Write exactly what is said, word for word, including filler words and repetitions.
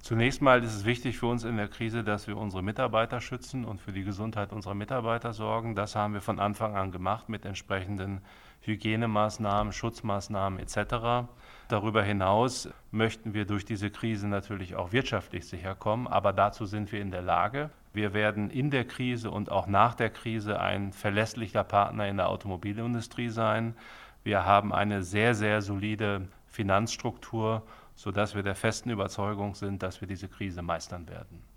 Zunächst mal ist es wichtig für uns in der Krise, dass wir unsere Mitarbeiter schützen und für die Gesundheit unserer Mitarbeiter sorgen. Das haben wir von Anfang an gemacht mit entsprechenden Hygienemaßnahmen, Schutzmaßnahmen et cetera. Darüber hinaus möchten wir durch diese Krise natürlich auch wirtschaftlich sicher kommen, aber dazu sind wir in der Lage. Wir werden in der Krise und auch nach der Krise ein verlässlicher Partner in der Automobilindustrie sein. Wir haben eine sehr, sehr solide Finanzstruktur, sodass wir der festen Überzeugung sind, dass wir diese Krise meistern werden.